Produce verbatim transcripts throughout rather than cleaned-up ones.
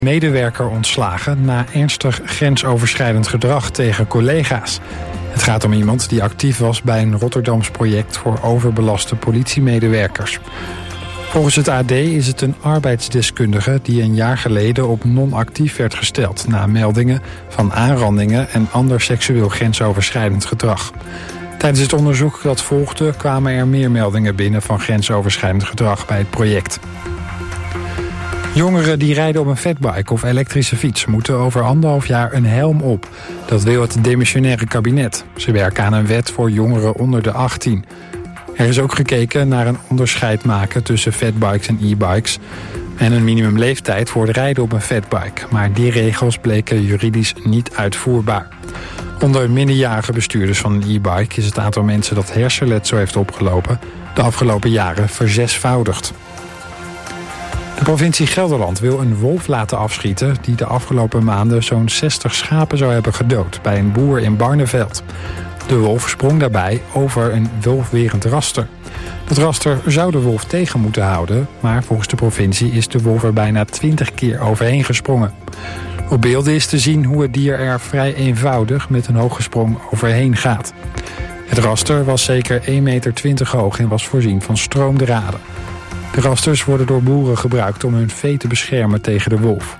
Medewerker ontslagen na ernstig grensoverschrijdend gedrag tegen collega's. Het gaat om iemand die actief was bij een Rotterdams project voor overbelaste politiemedewerkers. Volgens het A D is het een arbeidsdeskundige die een jaar geleden op non-actief werd gesteld na meldingen van aanrandingen en ander seksueel grensoverschrijdend gedrag. Tijdens het onderzoek dat volgde kwamen er meer meldingen binnen van grensoverschrijdend gedrag bij het project. Jongeren die rijden op een fatbike of elektrische fiets moeten over anderhalf jaar een helm op. Dat wil het demissionaire kabinet. Ze werken aan een wet voor jongeren onder de achttien. Er is ook gekeken naar een onderscheid maken tussen fatbikes en e-bikes en een minimumleeftijd voor het rijden op een fatbike. Maar die regels bleken juridisch niet uitvoerbaar. Onder minderjarige bestuurders van een e-bike is het aantal mensen dat hersenletsel heeft opgelopen de afgelopen jaren verzesvoudigd. De provincie Gelderland wil een wolf laten afschieten die de afgelopen maanden zo'n zestig schapen zou hebben gedood bij een boer in Barneveld. De wolf sprong daarbij over een wolfwerend raster. Dat raster zou de wolf tegen moeten houden, maar volgens de provincie is de wolf er bijna twintig keer overheen gesprongen. Op beelden is te zien hoe het dier er vrij eenvoudig met een hoge sprong overheen gaat. Het raster was zeker één meter twintig hoog en was voorzien van stroomdraden. De rasters worden door boeren gebruikt om hun vee te beschermen tegen de wolf.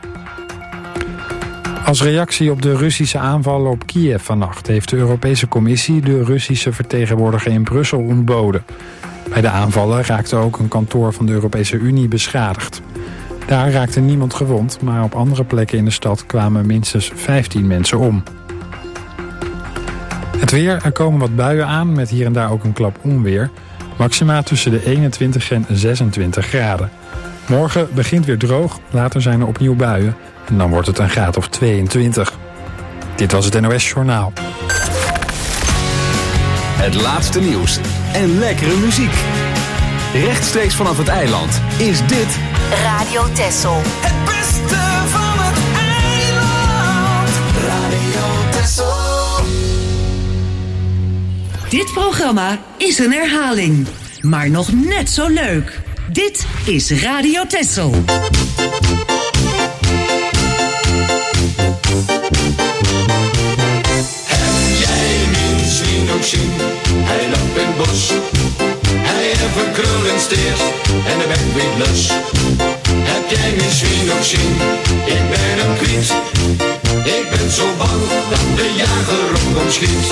Als reactie op de Russische aanvallen op Kiev vannacht heeft de Europese Commissie de Russische vertegenwoordiger in Brussel ontboden. Bij de aanvallen raakte ook een kantoor van de Europese Unie beschadigd. Daar raakte niemand gewond, maar op andere plekken in de stad kwamen minstens vijftien mensen om. Het weer, er komen wat buien aan met hier en daar ook een klap onweer. Maxima tussen de eenentwintig en zesentwintig graden. Morgen begint weer droog, later zijn er opnieuw buien en dan wordt het een graad of tweeëntwintig. Dit was het N O S Journaal. Het laatste nieuws en lekkere muziek. Rechtstreeks vanaf het eiland is dit Radio Texel. Het beste van het eiland. Radio Texel. Dit programma is een herhaling, maar nog net zo leuk. Dit is Radio Texel. Heb jij mijn zwien ook zien? Hij loopt in het bos. Hij heeft een krul en steert en de bek weer los. Heb jij mijn zwien ook zien? Ik ben hem kwijt. Ik ben zo bang dat de jager op ons schiet.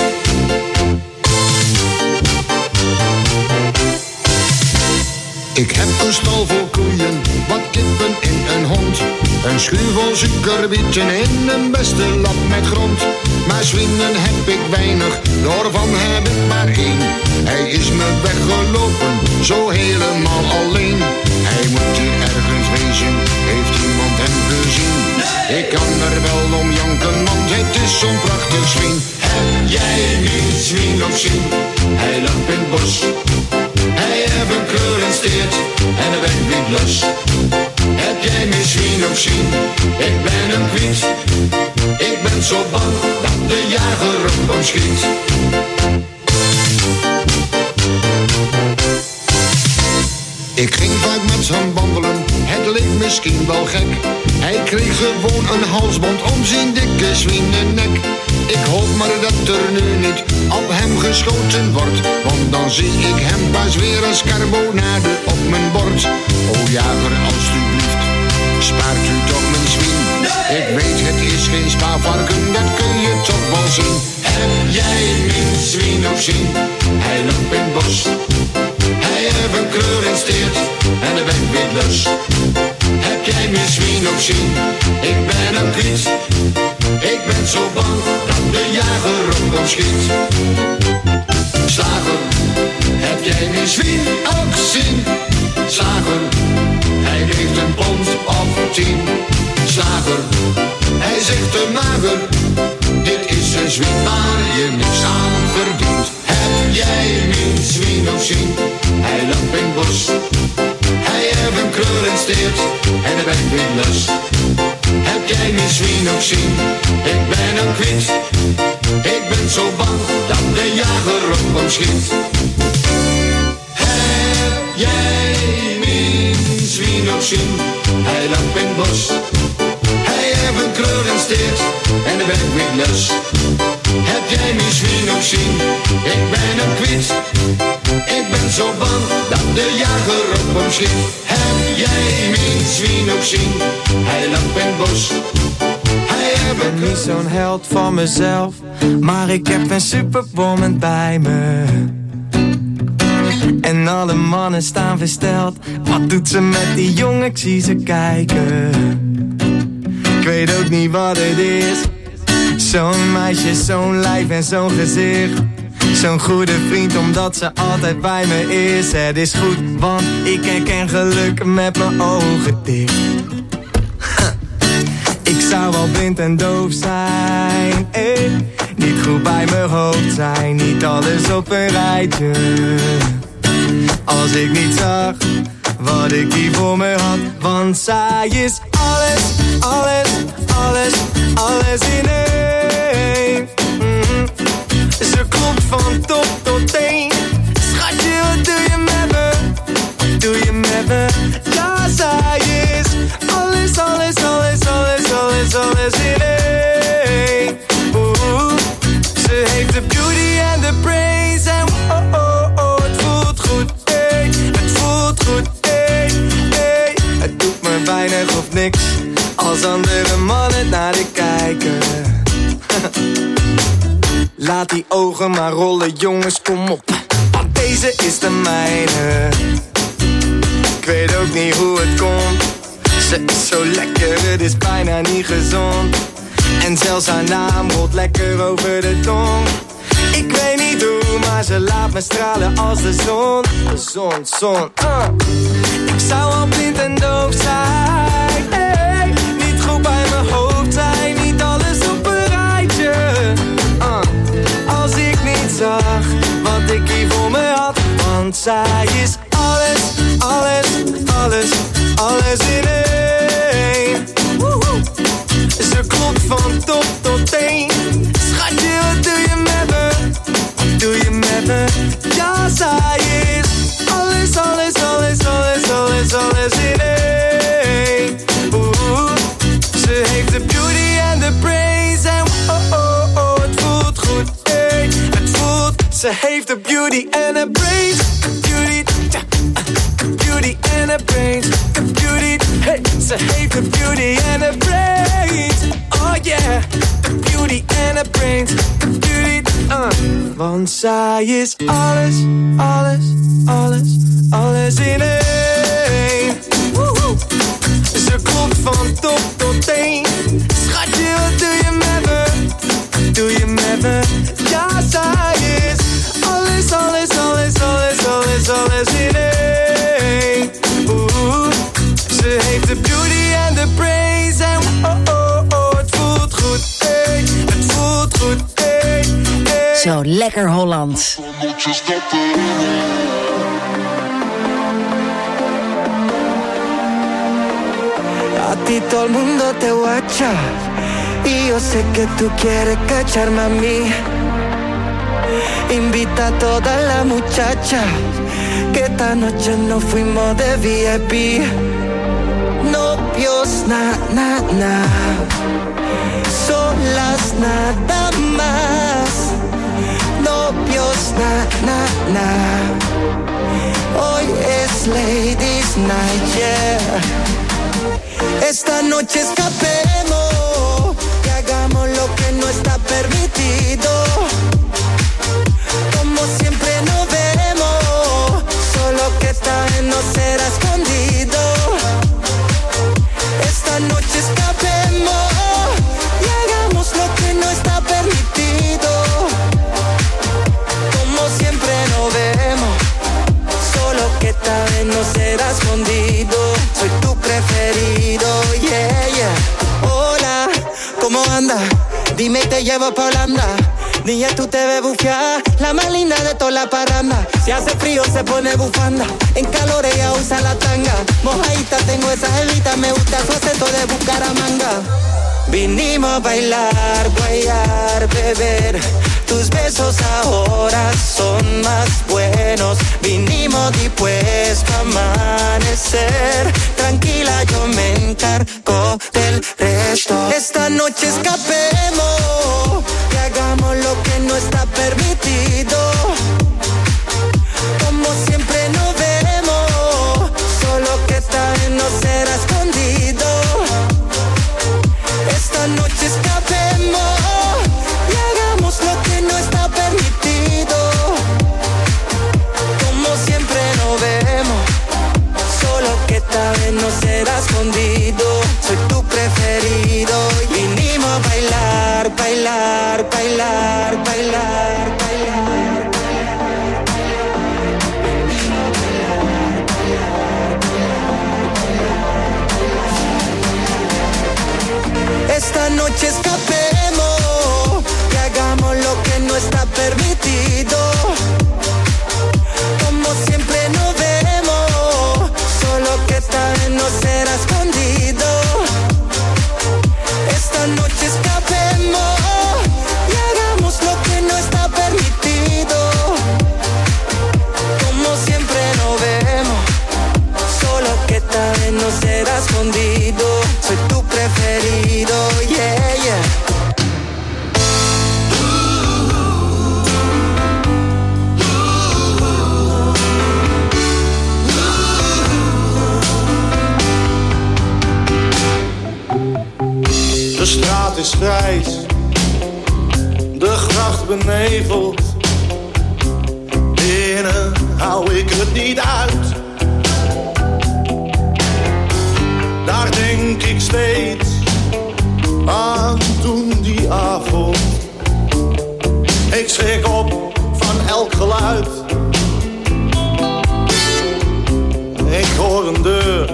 Ik heb een stal vol koeien, wat kippen en een hond. Een schuur vol suikerbieten en een beste lap met grond. Maar zwinnen heb ik weinig, daarvan heb ik maar één. Hij is me weggelopen, zo helemaal alleen. Hij moet hier ergens wezen, heeft iemand hem gezien? Nee. Ik kan er wel om janken, want het is zo'n prachtig zwien. Heb jij mijn zwien nog zien? Hij loopt in het bos. Hij heeft een kleur en steert en de weg weer los. Heb jij mijn zwien ook zien? Ik ben hem kwijt. Ik ben zo bang dat de jager op ons schiet. Ik ging vaak met hem wandelen, het leek misschien wel gek. Hij kreeg gewoon een halsband om zijn dikke zwienennek. Ik hoop maar dat er nu niet op hem geschoten wordt, want dan zie ik hem pas weer als carbonade op mijn bord. O jager, alstublieft, spaart u toch mijn zwien. Nee. Ik weet het is geen spaarvarken, dat kun je toch wel zien. Heb jij mijn zwien ook zien? Hij loopt in het bos. Hij heeft een kleur en steert en de weg weer los. Heb jij mijn zwien ook zien? Ik ben hem kwijt. Ik ben zo bang dat de jager op ons schiet. Slager, heb jij mijn zwien ook zien? Slager, hij weegt een pond of tien. Slager, hij zegt te mager. Dit is een zwien waar je niks aan verdient. Heb jij mijn zwien ook zien? Hij loopt in het bos. Hij heeft een kleur en steert en de weg weer los. Heb jij mijn zwien ook zien? Ik ben hem kwijt. Ik ben zo bang dat de jager op ons schiet. Heb jij mijn zwien ook zien? Hij loopt in het bos. krullen steert en dan ben ik weer lus. Heb jij misschien ook zien? Ik ben hem kwijt. Ik ben zo bang dat de jager op hem schiet. Heb jij misschien ook zien? Hij lag in het bos. Ik ben niet zo'n held van mezelf, maar ik heb een superwoman bij me. En alle mannen staan versteld. Wat doet ze met die jongen? Ik zie ze kijken. Ik weet ook niet wat het is. Zo'n meisje, zo'n lijf en zo'n gezicht. Zo'n goede vriend omdat ze altijd bij me is. Het is goed, want ik herken geluk met mijn ogen dicht. Ik zou wel blind en doof zijn, eh. Niet goed bij mijn hoofd zijn, niet alles op een rijtje. Als ik niet zag wat ik hier voor me had. Want zij is alles, alles, alles, alles in één. Mm-hmm. Ze klopt van top tot teen. Schatje, wat doe je met me? Doe je met me? Ja, zij is alles, alles, alles, alles, alles, alles in één. Oeh, ze heeft de beauty en de brains. En oh, oh, oh, het voelt goed, ey. Het voelt goed, ey, ey. Het doet me weinig of niks als andere mannen naar de kijken. Laat die ogen maar rollen, jongens, kom op. Want deze is de mijne. Ik weet ook niet hoe het komt. Ze is zo lekker, het is bijna niet gezond. En zelfs haar naam rolt lekker over de tong. Ik weet niet hoe, maar ze laat me stralen als de zon. De zon, zon, uh. Ik zou al blind en doof zijn, hey. Niet goed bij mijn hoofd zijn, niet alles op een rijtje, uh. Als ik niet zag wat ik hier voor me had. Want zij is alles, alles, alles, alles in één. Woehoe. Ze klopt van top tot teen. Schatje, wat doe je met me? Doe je met me? Ja, zij is alles, alles, alles, alles, alles, alles in één. Oeh, ze heeft de beauty en de brains. En oh, oh, oh, het voelt goed, ey. Het voelt, ze heeft de beauty en de brains. Beauty, ja, beauty en de brains. De beauty, hey, ze heeft de beauty en de brains. Oh yeah, the beauty and the brains, the beauty, uh. Want zij is alles, alles, alles, alles in één. Woehoe. Ze klopt van top tot teen. Schatje, wat doe je met me? Doe je met me? Ja, zij is alles, alles, alles, alles, alles, alles in één. Oeh, ze heeft de beauty en de brains en oh, oh, oh, het voelt goed, ey. Het voelt goed, ey, ey. Zo lekker Holland. A ti todo el mundo te guacha y yo sé que tú quieres cacharme a mí. Invita a todas las muchachas que esta noche nos fuimos de V I P. Novios, na, na, na. Solas nada más. Novios, na, na, na. Hoy es Ladies Night, yeah. Esta noche escapemos y hagamos lo que no está permitido. Como siempre nos vemos, solo que esta vez no será escondido. Esta noche escapemos y hagamos lo que no está permitido. Como siempre nos vemos, solo que esta vez no será escondido. Soy tu preferido, yeah, yeah. Hola, ¿cómo andas? Dime y te llevo pa' Holanda. Niña, tú te ves bufiada, la más linda de toda la parranda. Si hace frío se pone bufanda, en calor ella usa la tanga. Mojadita tengo esa jevita, me gusta su acento de Bucaramanga. Vinimos a bailar, guayar, beber, tus besos ahora son más buenos. Vinimos dispuestos a amanecer. Tranquila, yo me encargo del resto. Esta noche escapemos y hagamos lo que no está permitido. Como siempre nos vemos, solo que esta vez no será escondido. Esta noche escapemos y hagamos lo que no está permitido. Como siempre nos vemos, solo que esta vez no será escondido. Soy tu preferido. Vinimos a bailar, bailar, bailar, bailar, bailar. Esta noche escapemos y hagamos lo que no está permitido. Como siempre nos vemos, solo que esta vez no será escondido. Esta noche escapemos y hagamos lo que no está permitido. Como siempre nos vemos, solo que esta vez no será escondido. Soy tu preferido, yeah, yeah. De straat is grijs, de gracht beneveld. Binnen hou ik het niet uit. Daar denk ik steeds aan toen die avond. Ik schrik op van elk geluid. Ik hoor een deur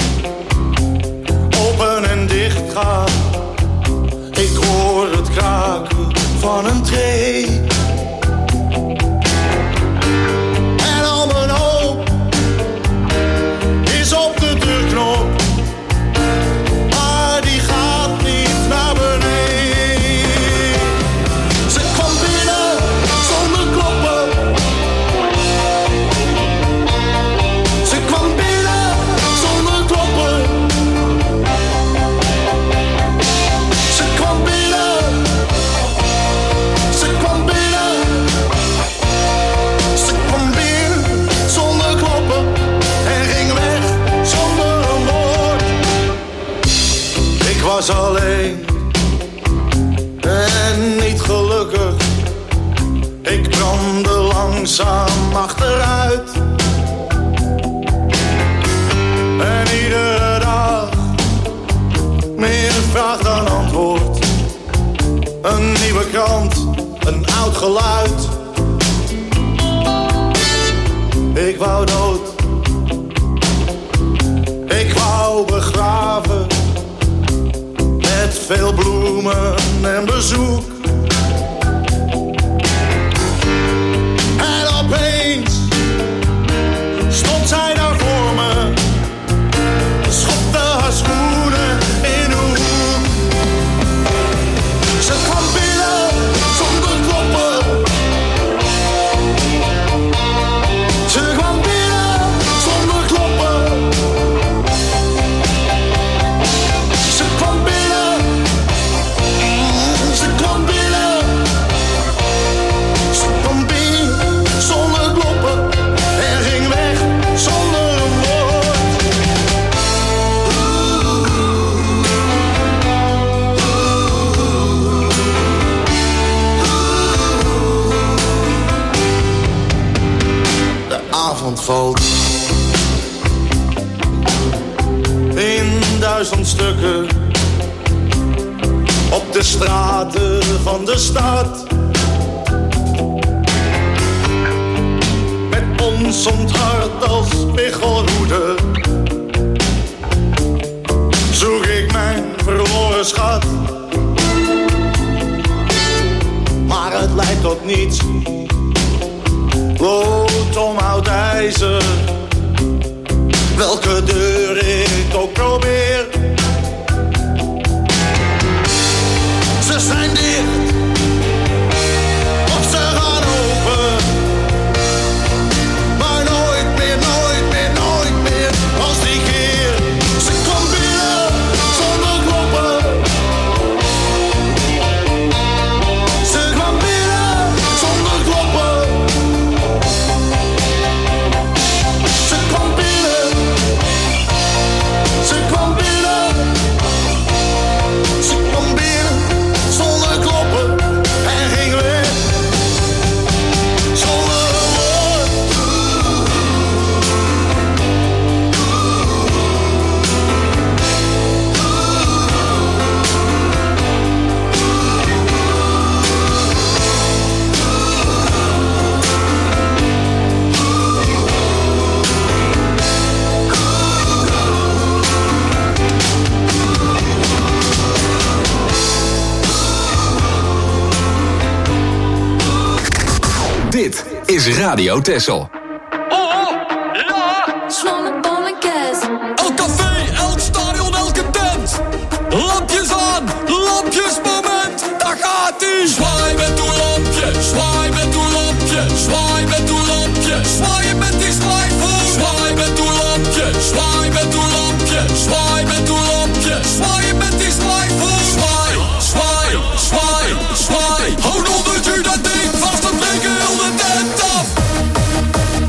open en dicht gaan. Ik hoor het kraken van een tree. En al mijn hoop is op de deurknop. Maar die gaat niet naar beneden. Ze kwam binnen zonder kloppen. Ze kwam binnen zonder kloppen. Ze kwam binnen. Ze kwam binnen. Ze kwam binnen zonder kloppen. En ging weg zonder een woord. Ik was alleen en niet gelukkig. Ik brandde langzaam achteruit. En iedere dag meer vraag dan antwoord. Een nieuwe krant, een oud geluid. Ik wou dood. Ik wou begraven. Met veel bloemen en bezoek. En opeens stond zij daar voor me. Schopte haar schoenen in de hoek. Ze kwam binnen zonder kloppen. Ze kwam binnen zonder kloppen. Ze kwam binnen. Ze kwam binnen. Ze kwam binnen zonder kloppen. En ging weg zonder een woord. De avond valt in duizend stukken op de straten van de stad. Met ons onthart als spiegelroede zoek ik mijn verloren schat. Maar het leidt tot niets. Lood om oud ijzer. Welke deur ik ook probeer. Ze zijn dicht. Dit is Radio Texel. Elk café, elk stadion, elke tent. Lampjes aan, lampjes moment. Daar gaat ie. Zwaai met uw lampje, zwaai met uw lampje. Zwaai met uw lampje, zwaaien met die zwaaivoer. Zwaai met uw lampje, zwaai met uw lampje. Zwaai met uw lampje, zwaaien met die zwaaivoer. Zwaai, zwaai, zwaai, zwaai. Houd onder u dat ding vast, dan breken heel de tent af.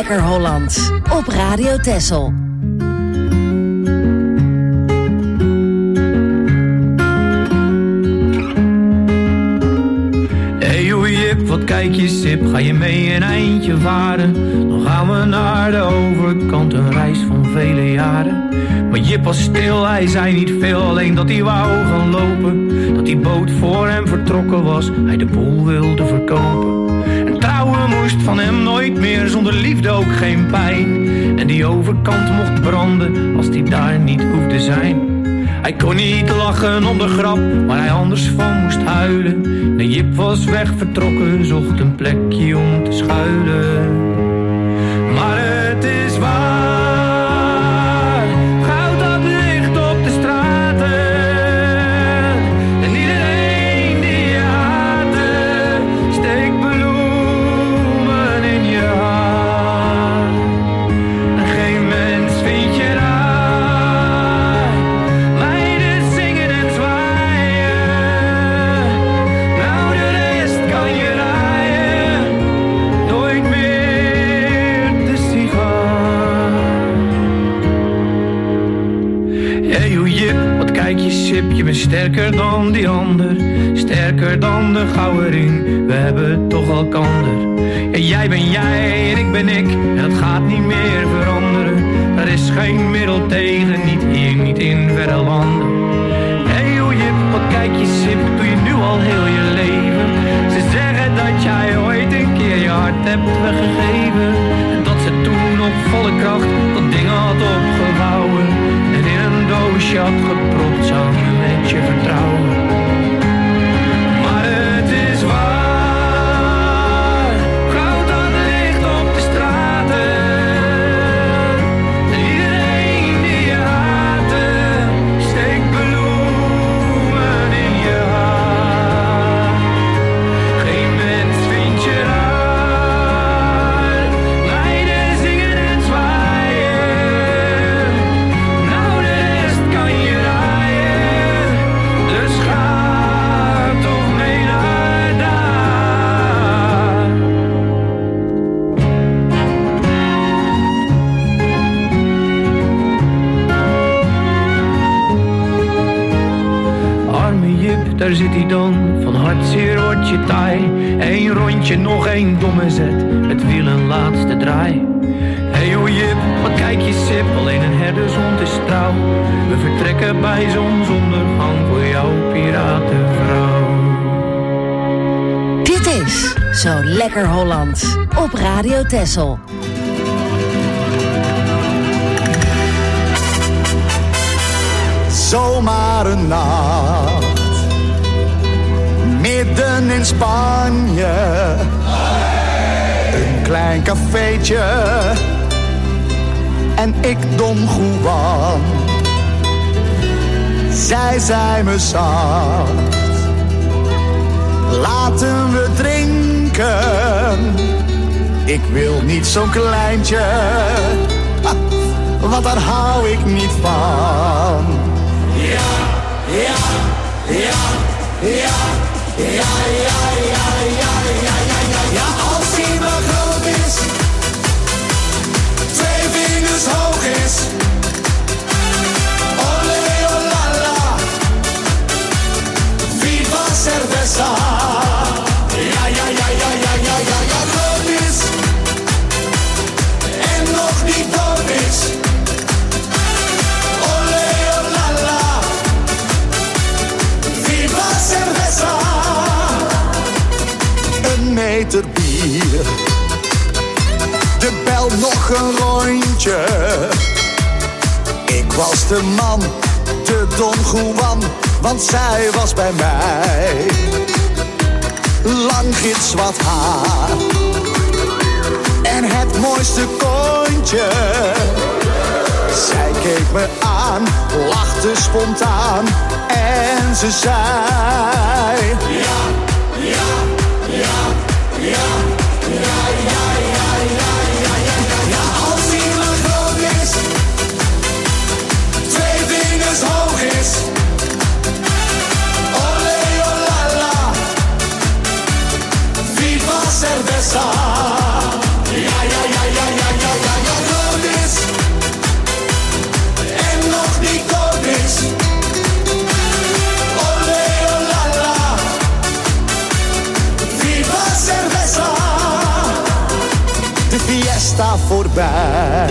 Lekker Hollands op Radio Texel. Wat kijk je sip, ga je mee een eindje varen? Dan gaan we naar de overkant, een reis van vele jaren. Maar Jip was stil, hij zei niet veel, alleen dat hij wou gaan lopen. Dat die boot voor hem vertrokken was, hij de boel wilde verkopen. En trouwen moest van hem nooit meer, zonder liefde ook geen pijn. En die overkant mocht branden, als die daar niet hoefde zijn. Hij kon niet lachen om de grap, waar hij anders van moest huilen. Nee, Jip was weg vertrokken, zocht een plekje om te schuilen. Maar het is waar, goud dat ligt op de straten. En iedereen die je haatte, steekt bloemen in je haar. En geen mens vindt je raar. Je bent sterker dan die ander, sterker dan de gouden ring. We hebben toch elkander. Ja, jij ben jij en ik ben ik, en dat gaat niet meer veranderen. Er is geen middel tegen, niet hier, niet in verre landen. Hey hoe Jip, wat kijk je sip, doe je nu al heel je leven. Ze zeggen dat jij ooit een keer je hart hebt weggegeven. En dat ze toen op volle kracht dat ding had opgevouwen. En in een doosje had gepropt samen met je vertrouwen. Maar het is waar, goud dat ligt op de straten. En iedereen die je haatte, steekt bloemen in je haar. Geen mens vindt je raar, meiden zingen en zwaaien. Nou de rest kan je raaien, dus ga toch mee naar daar. Arme Jip, daar zit hij dan, van hartzeer wordt je taai. Eén rondje, nog één domme zet, het wiel een laatste draai. Hey hoe Jip, wat kijk je sip, alleen een herdershond is trouw. We vertrekken bij zonsondergang voor jouw piratenvrouw. Dit is Zo Lekker Hollands op Radio Texel. Zomaar een nacht, midden in Spanje. Een klein cafeetje en ik Don Juan. Zij zei me zacht, laten we drinken. Ik wil niet zo'n kleintje, want daar hou ik niet van. Ja, ja, ja, ja, ja, ja, ja, ja, ja, ja, ja, ja. Als hij maar groot is, twee vingers hoog is. Ole, olala, viva cerveza. Ja, ja, ja, ja, ja, ja, ja, ja, groot is en nog niet dood is. Een meter bier, de bel nog een rondje. Ik was de man, de Don Juan, want zij was bij mij. Lang gitzwart haar en het mooiste kontje. Zij keek me aan, lachte spontaan en ze zei: ja, ja, ja, ja, ja, ja, ja, ja, ja, ja, ja. Als hij maar groot is, twee vingers hoog is. Ole, olala, viva cerveza. Ja, ja, ja, ja, ja, ja. siesta voorbij.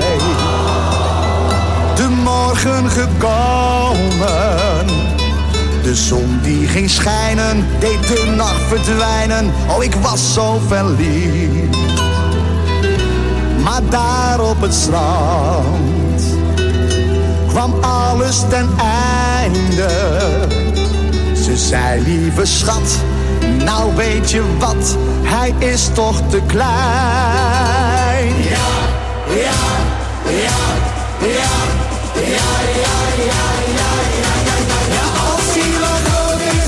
De morgen gekomen, de zon die ging schijnen, deed de nacht verdwijnen. Oh, ik was zo verliefd. Maar daar op het strand kwam alles ten einde. Ze zei, lieve schat, nou weet je wat, hij is toch te klein. Ja, ja, ja, ja, ja, ja, ja, ja, ja, ja, ja. Als hij wel groot is,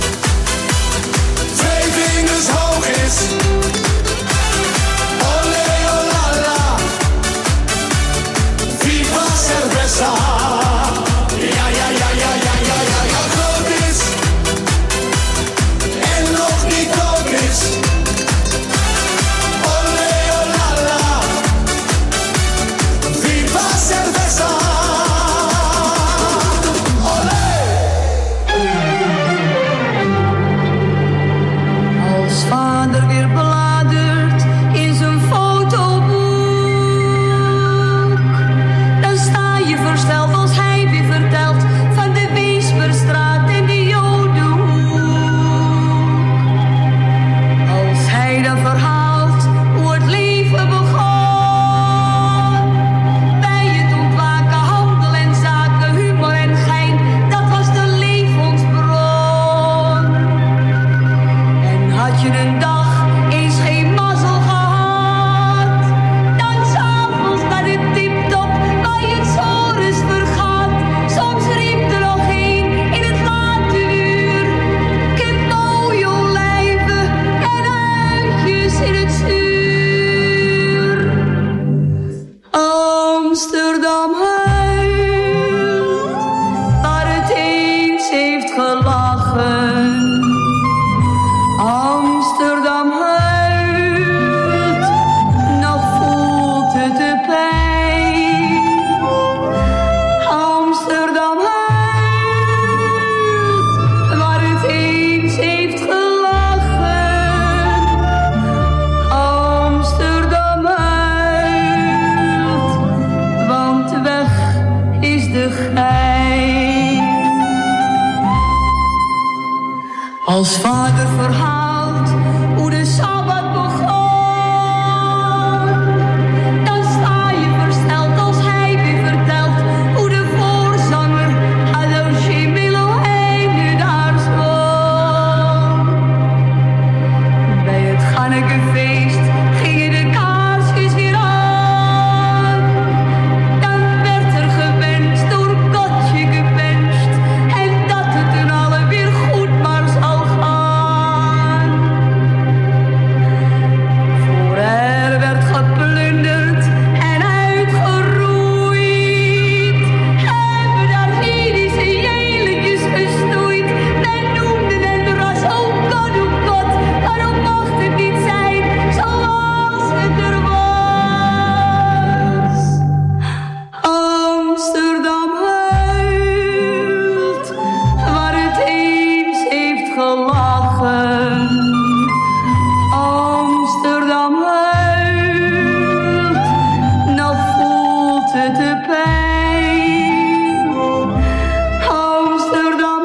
twee vingers hoog is. Olé, olala, viva cerveza. Ja, ja, ja, ja, ja, ja, ja, ja, groot is en nog niet dood is. Olé, olala, viva cerveza. Olé. Als vader weer bladert in zijn fotoboek, dan sta je versteld als hij weer vertelt van de Weesperstraat en de Jodenhoek. Als hij dan verhaalt hoe het leven begon, bij het ontwaken, handel en zaken, humor en gein, dat was de levensbron. En had je een dag eens geen mazzel gehad, dan s'avonds naar de tiptop waar je het sores vergat. Soms riep er nog een in het late uur, ik heb mooie olijven en uitjes in het zuur. Amsterdam huilt, waar het eens heeft gelachen. Amsterdam huilt, nog voelt het de pijn. Amsterdam huilt, waar het eens heeft gelachen. Amsterdam huilt, want weg is de gein. Als vader verhaalt hoe de Sabbat begon, dan sta je versteld als hij weer vertelt hoe de voorzanger Adolche Melohei nu daar stond. Bij het Gannekefeest gingen de kaarsjes weer aan. Dan werd er gewenst, door Godje gewenst, en dat het toen alle weer goed maar zou gaan. Voor er werd geplunderd en uitgeroeid, hebben daar Syrische jelentjes gestoeid. Men noemde het ras, oh god, oh god, waarom mocht het niet zijn zoals het er was? Amsterdam huilt, waar het eens heeft gelachen. Amsterdam huilt, nog voelt het de pijn. Amsterdam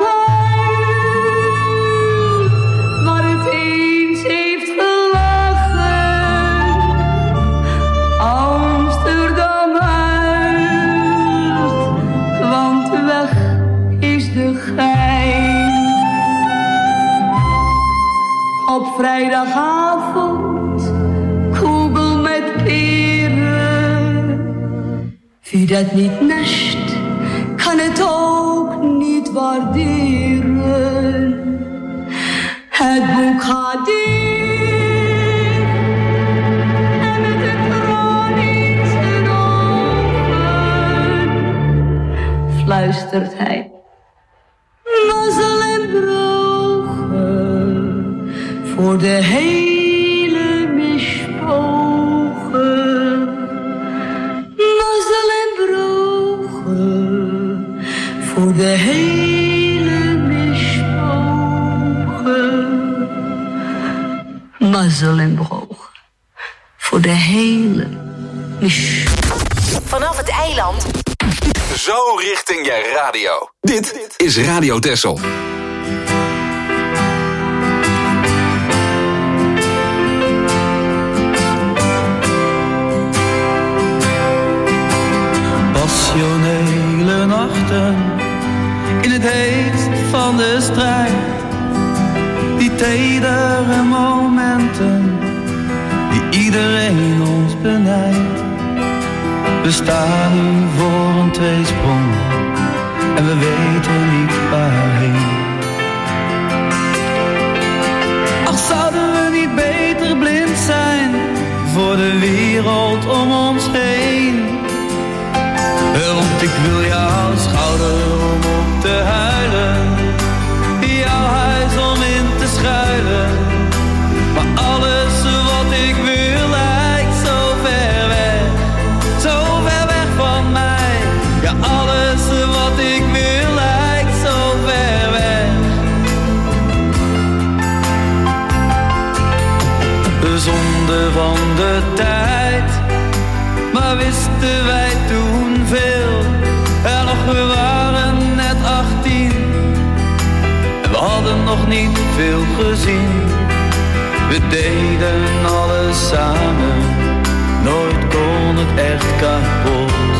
huilt, waar het eens heeft gelachen. Amsterdam huilt, want weg is de gein. Op vrijdagavond, kugel met peren. Wie dat niet nest, kan het ook niet waarderen. Het boek gaat dicht en met een traan in zijn ogen fluistert hij: mazzel en brogen voor de hele mispogen. Mazzel en brogen voor de hele mispogen. Mazzel en brogen voor de hele Vanaf het eiland. Zo richting je radio. Dit is Radio Texel. Passionele nachten in het heetst van de strijd. Die tedere momenten die iedereen ons benijdt. We staan nu voor een tweesprong en we weten niet waarheen. Ach, zouden we niet beter blind zijn voor de wereld om ons heen? Want ik wil jouw schouder om op te huilen, jouw huis om in te schuilen. Maar alles wat ik wil lijkt zo ver weg, zo ver weg van mij. Ja, alles wat ik wil lijkt zo ver weg. De zonde van de tijd, maar wisten wij toen veel. En nog, we waren net achttien en we hadden nog niet veel gezien. We deden alles samen, nooit kon het echt kapot.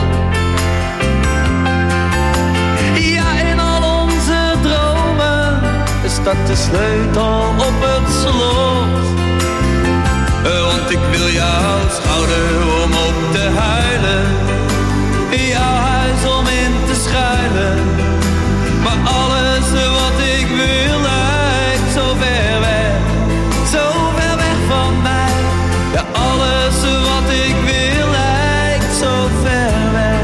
Ja, in al onze dromen staat de sleutel op het slot. Want ik wil jouw schouder om op te huilen, jouw huis om in te schuilen. Maar alles wat ik wil lijkt zo ver weg, zo ver weg van mij. Ja, alles wat ik wil lijkt zo ver weg.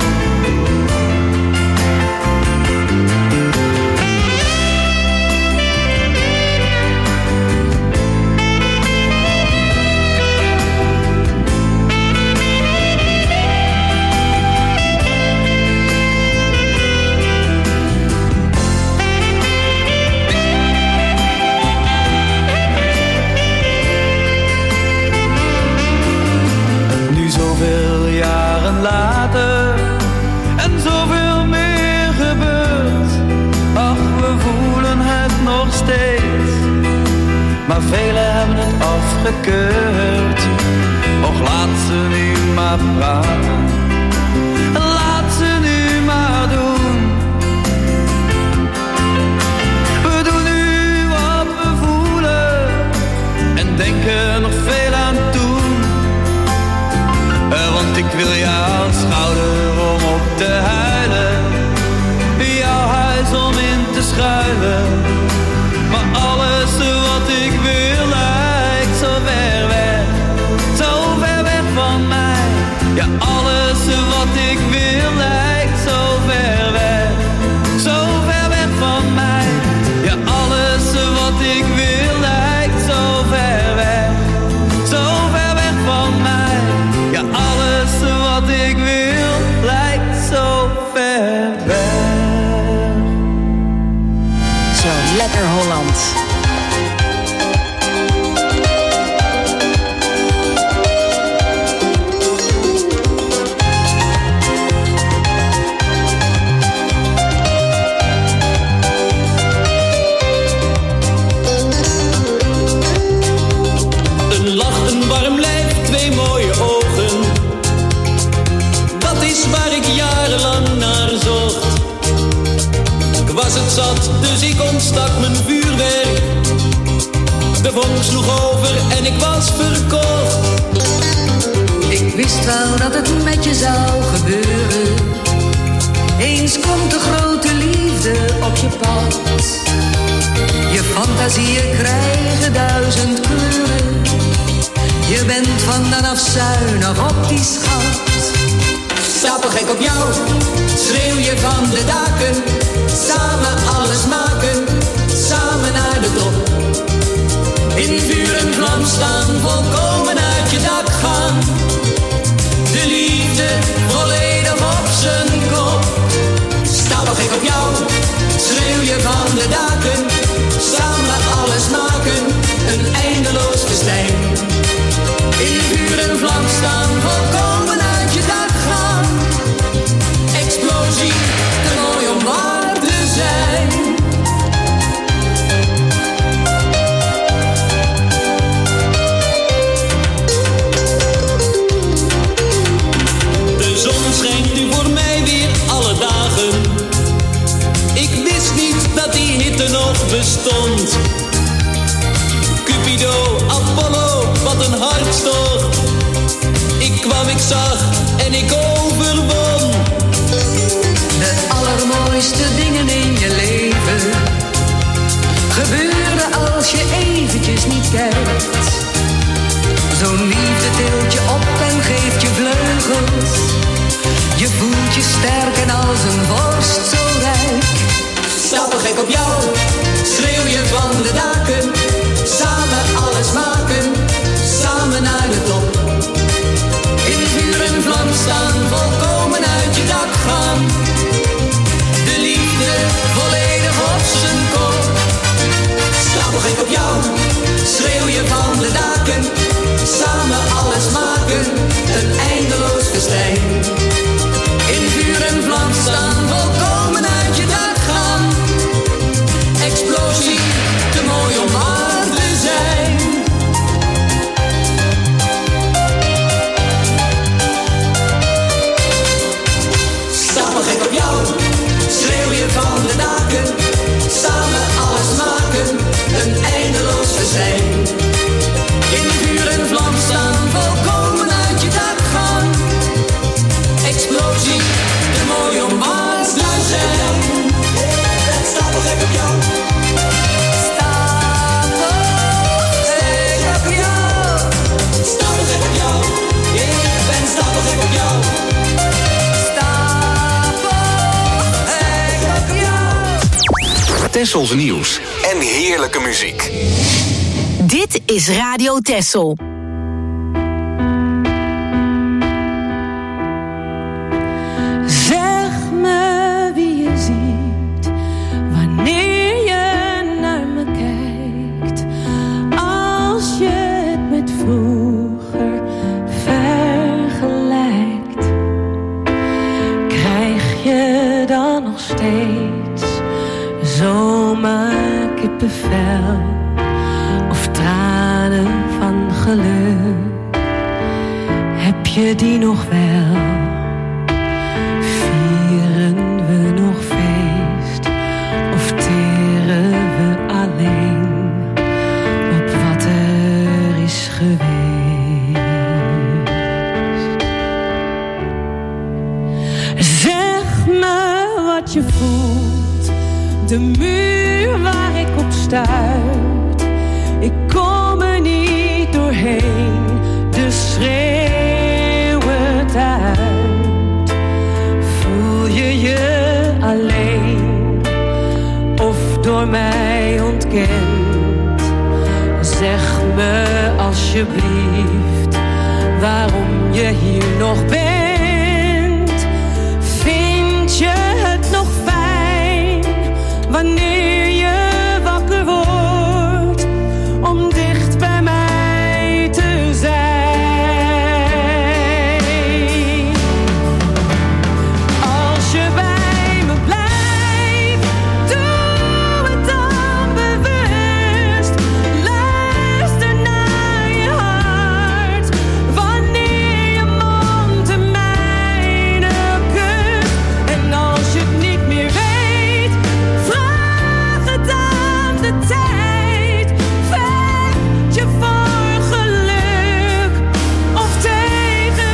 Zoveel jaren later en zoveel meer gebeurt. Ach, we voelen het nog steeds, maar velen hebben het afgekeurd. Och, laat ze nu maar praten, laat ze nu maar doen. We doen nu wat we voelen en denken nog veel aan toen. Want ik wil jouw schouder om op te huilen, jouw huis om in te schuilen. Maar alles wat ik wil lijkt zo ver weg, zo ver weg van mij. Ja, alles wat ik wil lijkt zo ver weg, zo ver weg van mij. Ja, alles wat ik wil lijkt zo ver weg, zo ver weg van mij. Ja, alles wat ik wil lijkt zo ver weg. Zo lekker Holland. Een lach, een warm lijf, twee mooie ogen. Dat is waar ik jarenlang naar zocht. Ik was het zat, dus ik ontstak mijn vuurwerk. De vonk sloeg over en ik was verkocht. Ik wist wel dat het met je zou gebeuren. Eens komt de grote liefde op je pad. Je fantasieën krijgen duizend kleuren. Je bent van dan af zuinig op die schat. Stapel gek op jou, schreeuw je van de daken. Samen alles maken, samen naar de top. In vuur en vlam staan, volkomen uit je dak gaan. De liefde volledig op zijn kop. Stapel gek op jou, schreeuw je van de daken. Samen alles maken, een eindeloos festijn. In vuur en vlam staan, volkomen nog bestond. Cupido, Apollo, wat een hartstocht. Ik kwam, ik zag en ik overwon. De allermooiste dingen in je leven gebeuren als je eventjes niet kijkt. Zo'n liefde tilt je op en geeft je vleugels. Je voelt je sterk en als een vorst zo rijk. Stappen gek op jou, schreeuw je van de daken. Samen alles maken, samen naar de top. In vuur en vlam staan, volkomen uit je dak gaan. De liefde volledig op zijn kop. Stappen gek op jou, schreeuw je van de daken. Samen alles maken, een eindeloos festijn. In vuur en vlam staan, volkomen uit je dak gaan. Explosie, te mooi om waar te zijn. Stappen gek op jou, schreeuw je van de daken. Samen alles maken, een eindeloos festijn. In vuur en vlam staan, volkomen uit je dak gaan. Explosie, te mooi om waar te zijn. Stapel gek op jou. Stapel gek op jou. Stapel gek op jou. Ik ben stapel gek op jou. Stapel gek op jou. Tessels nieuws en heerlijke muziek. Dit is Radio Tessel. Zeg me wie je ziet wanneer je naar me kijkt. Als je het met vroeger vergelijkt, krijg je dan nog steeds zomaar kippenvel of tranen van geluk? Heb je die nog wel? Vieren we nog feest of teren we alleen op wat er is geweest? Zeg me wat je voelt, de muur waar ik op stuit. Ik kom er niet doorheen, dus schreeuw het uit. Voel je je alleen of door mij ontkend? Zeg me alsjeblieft waarom je hier nog bent. Vind je het nog fijn wanneer je wakker wordt om dicht bij mij te zijn? Als je bij me blijft, doe het dan bewust. Luister naar je hart wanneer je mond de mijne kust. En als je het niet meer weet, vraag het aan de tijd. Vecht je voor geluk of tegen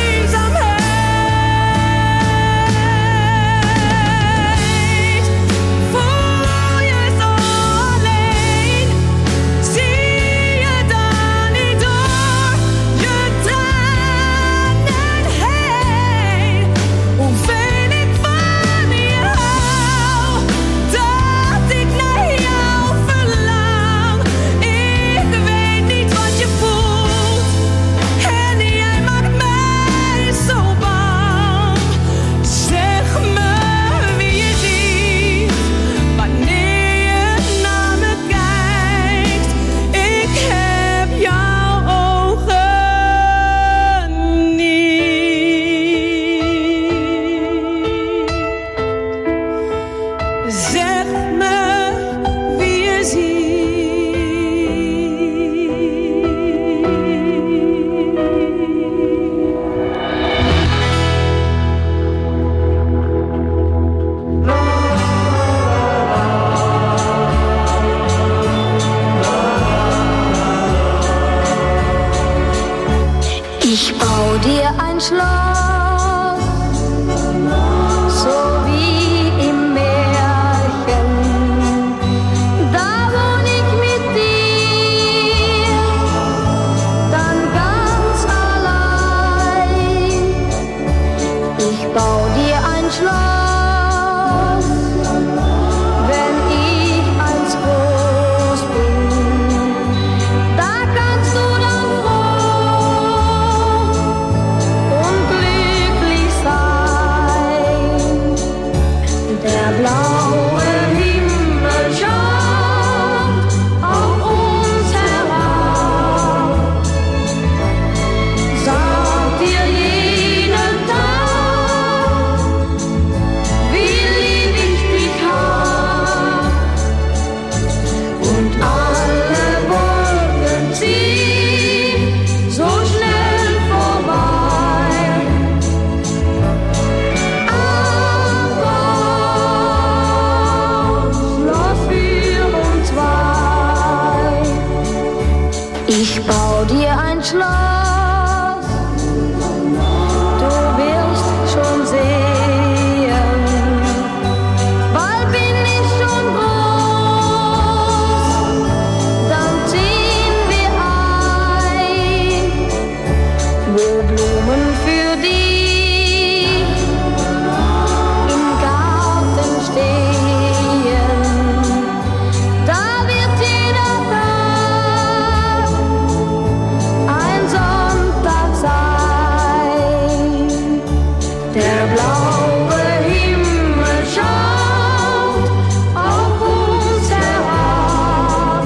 eenzaamheid? Voel je zo alleen? Zie je dan niet door je tranen heen? Hoeveel ik van je hou, dat ik naar jou verlang. Ik weet niet wat je voelt en jij maakt mij zo bang. Zeg me wie je ziet wanneer je naar me kijkt. Ik heb jouw ogen niet. Zeg me wie je ziet. Schloss. Du wirst schon sehen, bald bin ich schon groß, dann ziehen wir ein, wo Blumen für dich im Garten stehen. Da wird jeder Tag ein Sonntag sein. Der blaue Himmel schaut auf uns herab,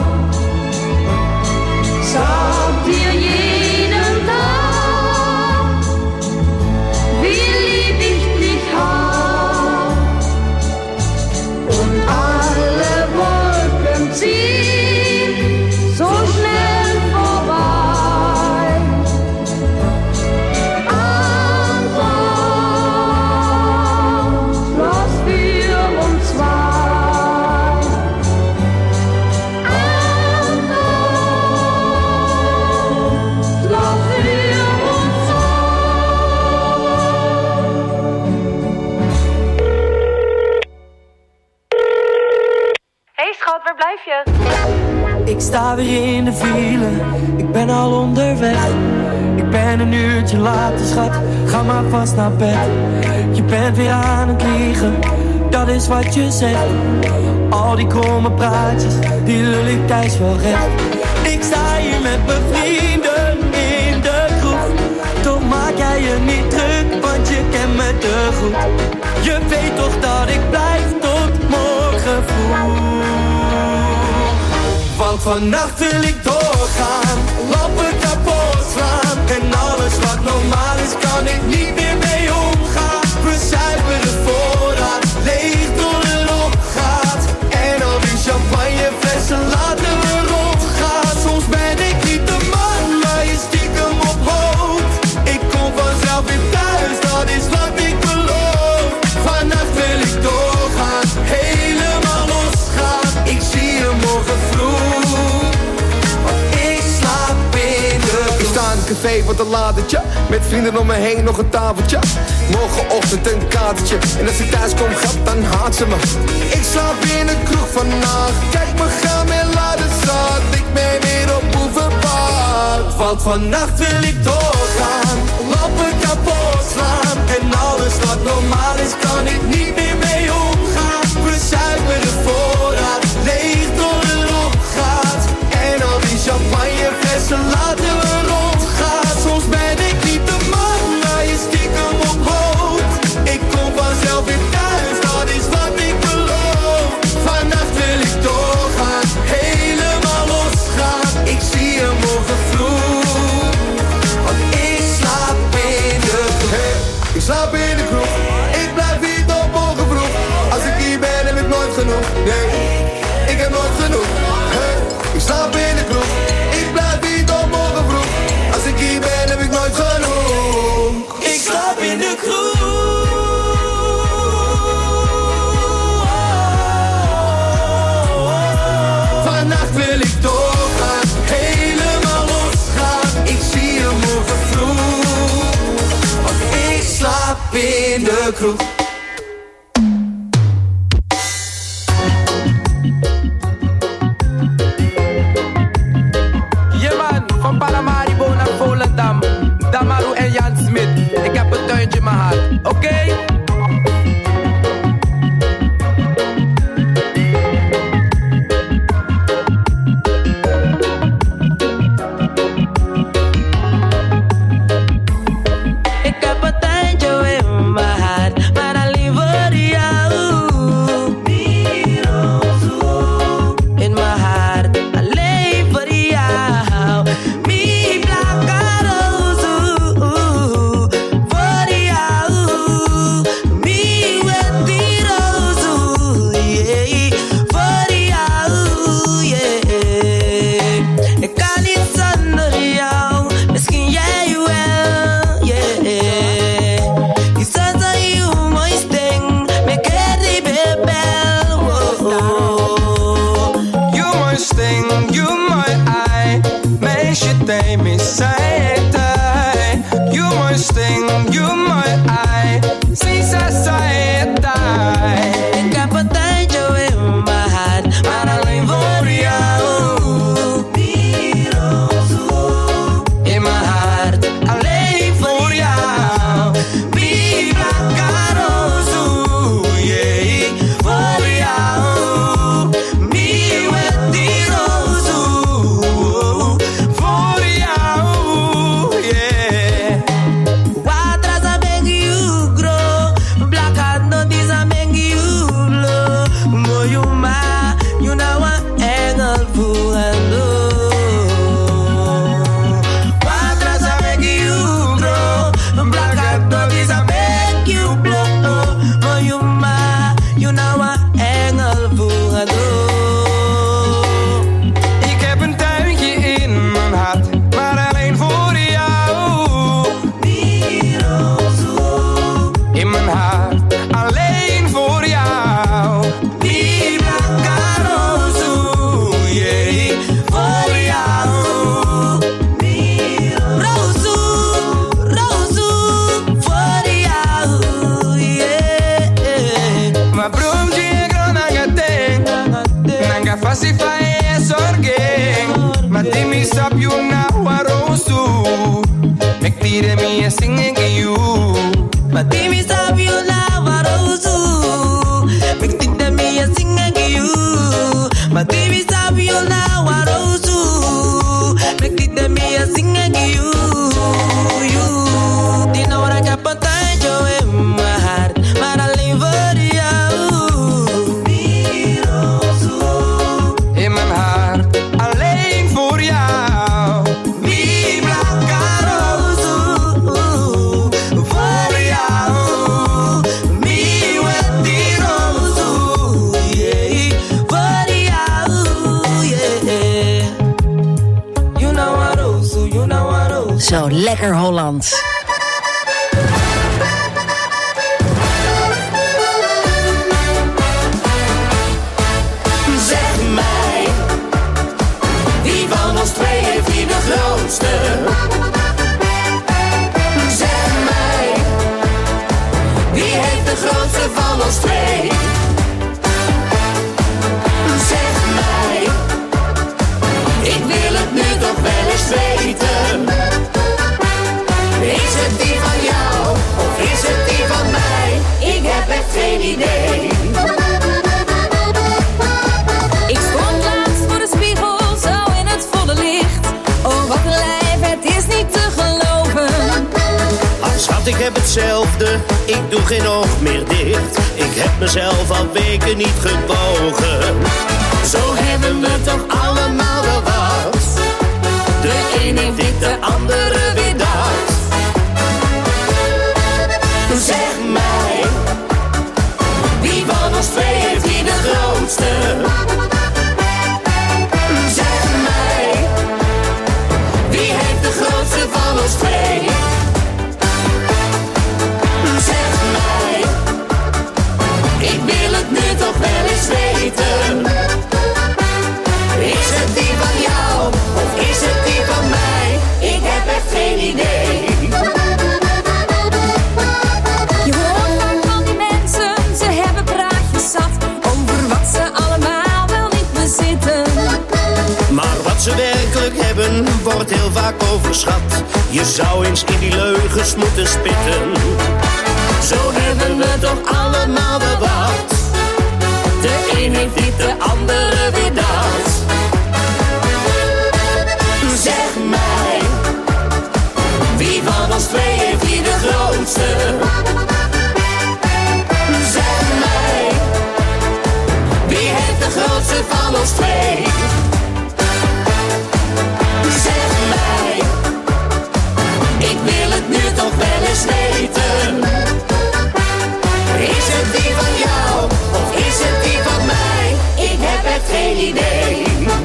sagt dir jeden Tag, wie lieb ich dich hab. Und alle Wolken ziehen so schnell vorbei. Anfang, Schloss für uns zwei. Anfang, Schloss für uns Hey schat, waar blijf je? Ik sta weer in de file, ik ben al onderweg. Ik ben een uurtje later, schat, ga maar vast naar bed. Je bent weer aan het liegen, dat is wat je zegt. Al die kromme praatjes, die lul ik thuis wel recht. Ik sta hier met mijn vrienden in de kroeg. Toch maak jij je niet druk, want je kent me te goed. Je weet toch dat ik blijf tot morgen vroeg. Want vannacht wil ik doorgaan, lampen kapot slaan. En alles wat normaal is, kan ik niet meer mee omgaan. We zuipen de voorraad, leeg tot het opgaat. En al die champagneflessen laten we rondgaan. Soms ben ik niet de man, maar je stiekem op hoofd. Ik kom vanzelf weer thuis, dat is wat ik beloof. Vannacht wil ik doorgaan, helemaal losgaan. Ik zie je morgen vroeg, want ik slaap in de kroeg. Ik sta in het café, wat een ladertje. Met vrienden om me heen, nog een tafeltje. Morgenochtend een katertje. En als ik thuis kom, grap, dan haat ze me. Ik slaap in de kroeg vannacht. Kijk me gaan en laat het zat. Ik ben weer op boevenpad. Want vannacht wil ik doorgaan, lampen kapot slaan. En alles wat normaal is, kan ik niet meer mee omgaan. We zuipen de voorraad, leeg tot het opgaat. En al die champagneflessen laten we rondgaan. Soms ben ik niet de man, maar je stiekem op hoofd. Ik kom vanzelf weer thuis, dat is wat ik beloof. Vannacht wil ik doorgaan, helemaal losgaan. Ik zie je morgen vroeg, want ik slaap in de kroeg. Hey, ik slaap in de kroeg, ik blijf hier tot morgen vroeg. Als ik hier ben heb ik nooit genoeg, nee, ik heb nooit genoeg. Hey, ik slaap in de kroeg, ik blijf hier tot morgen vroeg. Als ik hier ben heb ik nooit genoeg. Ik slaap in de kroeg. Vannacht wil ik doorgaan, helemaal losgaan. Ik zie je morgen vroeg, want ik slaap in de kroeg. Yeah man, van Paramaribo naar Volendam. Damaru en Jan Smit. Ik heb een tuintje in mijn hart, oké? Okay? Ik heb een tuintje in mijn hart, maar empujando. Atrás I make you grow, black eyed doggies I make you blow. Maar you ma, you know I engel empujando. Ik heb een tuintje in mijn hart, maar alleen voor jou. In mijn hart, alleen voor jou. Die blanca roze, yeah, voor jou. Roze, roze, voor jou, yeah. Maar broomtje nanga ten, nanga facify sorgeng. Maar dimmi stop you now a roze. Mek tire mi a singing you. Maar dimmi stop you now a roze. Mek tire mi a singing you. Maar dimmi stop you now a roze. Mek tire mi a singing you. You. Die nou ik heb een tuintje in mijn hart, maar alleen voor jou. In mijn hart, alleen voor jou. Mi blanca roze, voor jou. Mi wetty roze, yeah, voor jou, yeah. You know a roze, you know a roze. Zo lekker Hollands. Zeg mij, wie van ons twee heeft hier de grootste? Zeg mij, wie heeft de grootste van ons twee? Zeg mij, ik wil het nu toch wel eens weten. Is het die van jou of is het die van mij? Ik heb echt geen idee. Ik stond laatst voor de spiegel, zo in het volle licht. Oh, wat een lijf, het is niet te geloven. Ah, schat, ik heb hetzelfde, ik doe geen oog meer dicht. Ik heb mezelf al weken niet gewogen. Zo hebben we toch allemaal wel wat. De een heeft dit, de andere weer dat. Zeg mij, wie van ons twee heeft hier de grootste? Zeg mij, wie heeft de grootste van ons twee? Zeg mij, ik wil het nu toch wel eens weten. Is het die van jou of is het die van mij? Ik heb echt geen idee. Je hoort van van die mensen, ze hebben praatjes zat over wat ze allemaal wel niet bezitten. Maar wat ze werkelijk hebben, wordt heel vaak overschat. Je zou eens in die leugens moeten spitten. Zo hebben we toch allemaal wel wat. De een heeft dit, de andere weer dat. Zeg mij, wie van ons twee heeft hier de grootste? Zeg mij, wie heeft de grootste van ons twee? Zeg mij, ik wil het nu toch wel eens weten. Is het die van jou of is het die van mij? Ik heb echt geen idee.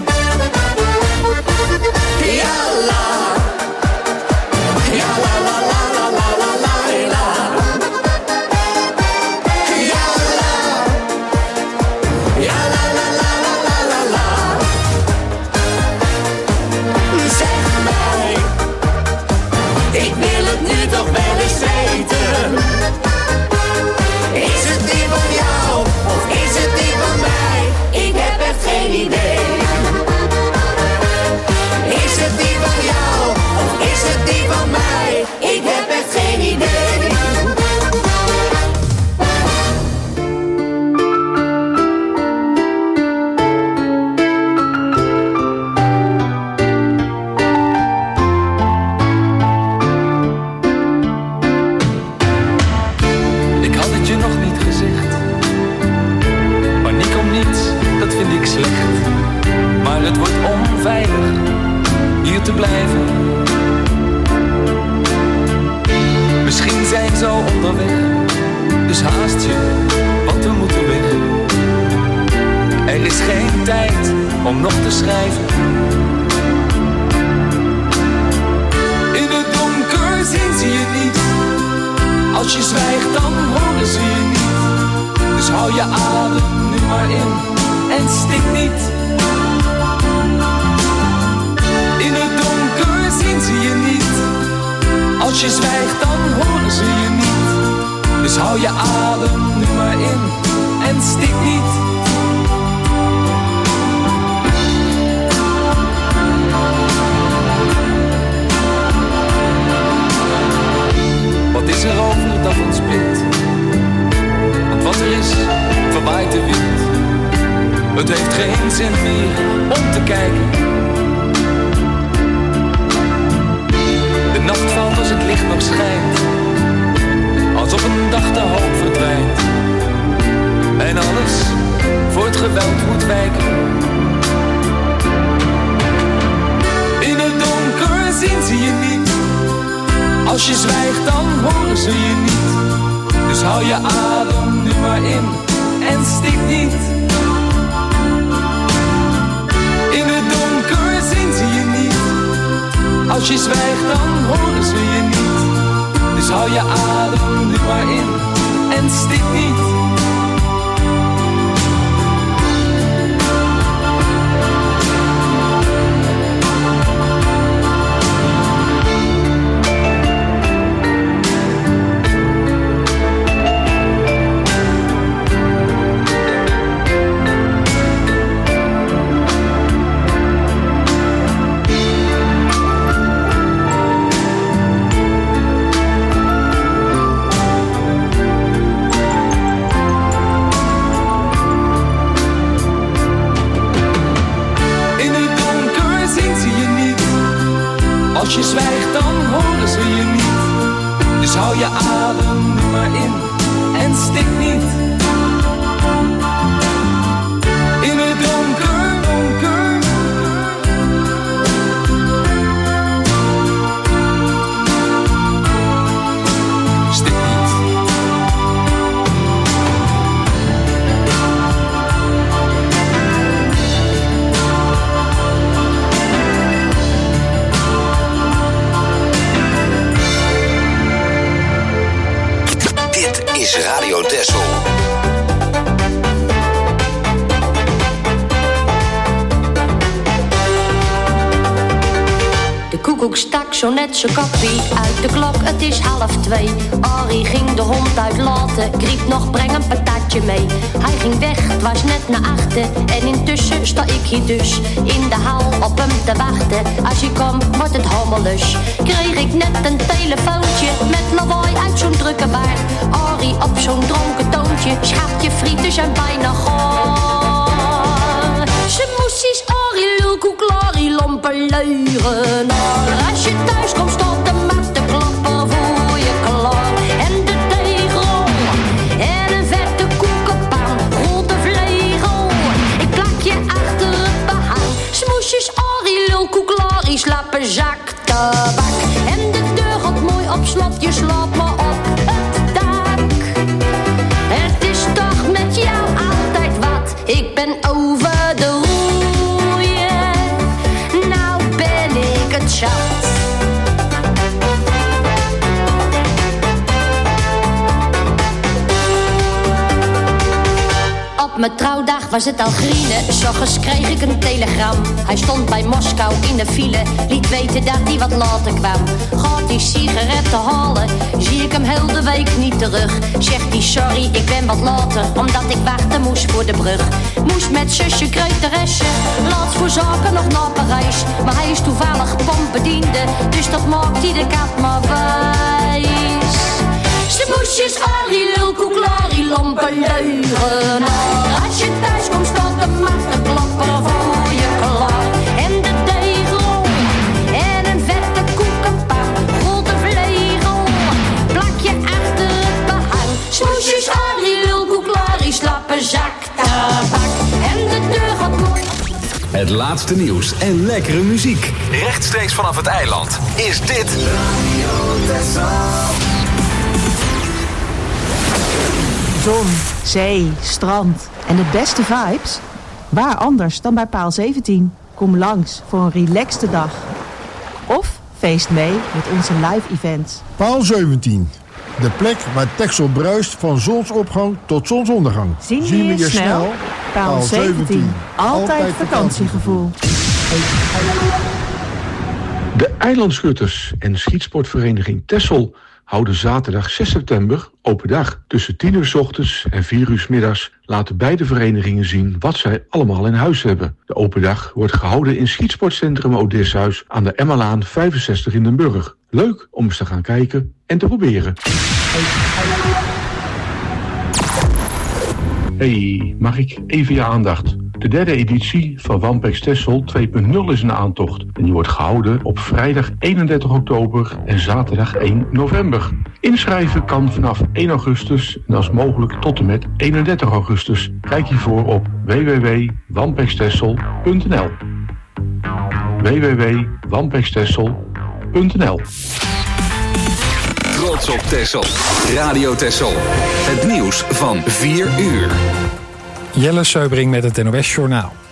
Ja la, ja la la la la la la la la. Ja la, ja la la la la la la la. Zeg mij, ik wil het nu toch wel eens weten. Is het die van jou of is het die van mij? Ik heb echt geen idee. Is het die van jou of is het die van mij? Ik heb echt geen idee. Ik had het je nog niet gezegd. Paniek om niets, dat vind ik slecht. Het wordt onveilig hier te blijven. Misschien zijn ze al onderweg, dus haast je, want we moeten weg. Er is geen tijd om nog te schrijven. In het donker zien ze je niet. Als je zwijgt dan horen ze je niet. Dus hou je adem nu maar in en stik niet. In het donker zien ze je niet. Als je zwijgt dan horen ze je niet. Dus hou je adem nu maar in en stik niet. Wat is er over dat ons bindt? Want wat er is, verwaait de wind. Het heeft geen zin meer om te kijken. De nacht valt als het licht nog schijnt. Als op een dag de hoop verdwijnt. En alles voor het geweld moet wijken. In het donker zien ze je niet. Als je zwijgt dan horen ze je niet. Dus hou je adem nu maar in en stik niet. In het donker zien ze je niet. Als je zwijgt dan horen ze je niet. Dus hou je adem nu maar in en stik niet. Als je zwijgt dan horen ze je niet. Dus hou je adem nu maar in en stik niet. In het donker, donker. Stik niet. Is Radio Texel. De koekoek stak zo net zijn koppie uit de klok, het is half twee. Arie ging de hond uitlaten, ik riep nog breng een patatje mee. Hij ging weg, het was net naar achter en intussen sta ik hier dus in de hal op hem te wachten. Als hij komt, wordt het hommelus. Kreeg ik net een telefoontje met lawaai uit zo'n drukke baard. Arie op zo'n dronken toontje, schatje frieten zijn bijna gaar. Ze moest eens Arie lulkoek, Larie lompen leugenaar. Als je thuis komt staat de mat te klappen voor je klaar. En de tegel en een vette koekenpan, grote vlegel. Ik plak je achter het behang. Smoesjes Arie lulkoek, Larie slappe zak tabak. En de deur gaat mooi op slot, je slaapt maar op het dak. Het is toch met jou altijd wat, ik ben over de roeien. Nou ben ik het zat. Op mijn trouwdag was het al grienen, 's ochtends kreeg ik een telegram. Hij stond bij Moskou in de file, liet weten dat hij wat later kwam. Gaat die sigaretten halen, zie ik hem heel de week niet terug. Zegt hij sorry, ik ben wat later, omdat ik wachten moest voor de brug. Moest met zusje Kreteresse, laatst voor zaken nog naar Parijs. Maar hij is toevallig pompbediende, dus dat maakt hij de kat maar wijs. Ze moesjes Arie lulkoek, Larie lompen leugenaar. Als je thuis komt staat de mat te klappen voor je klaar. En de tegel en een vette koekenpan, grote vlegel. Plak je achter het behang. Smoesjes Arie lulkoek, Larie slappe zak tabak. En de deur gaat mooi. Het laatste nieuws en lekkere muziek. Rechtstreeks vanaf het eiland is dit Zon, zee, strand en de beste vibes? Waar anders dan bij Paal zeventien? Kom langs voor een relaxte dag. Of feest mee met onze live events. Paal zeventien. De plek waar Texel bruist van zonsopgang tot zonsondergang. Zien we je snel? Paal zeventien. Altijd vakantiegevoel. De eilandschutters en schietsportvereniging Texel houden zaterdag zes september open dag. Tussen tien uur 's ochtends en vier uur 's middags laten beide verenigingen zien wat zij allemaal in huis hebben. De open dag wordt gehouden in schietsportcentrum Odysseus aan de Emmalaan vijfenzestig in Den Burg. Leuk om eens te gaan kijken en te proberen. Hey, mag ik even je aandacht? De derde editie van Wampex Texel twee punt nul is een aantocht. En die wordt gehouden op vrijdag eenendertig oktober en zaterdag één november. Inschrijven kan vanaf één augustus en als mogelijk tot en met eenendertig augustus. Kijk hiervoor op w w w punt wampex texel punt n l. w w w punt wampex texel punt n l. Trots op Texel. Radio Texel. Het nieuws van vier uur. Jelle Seubring met het N O S Journaal.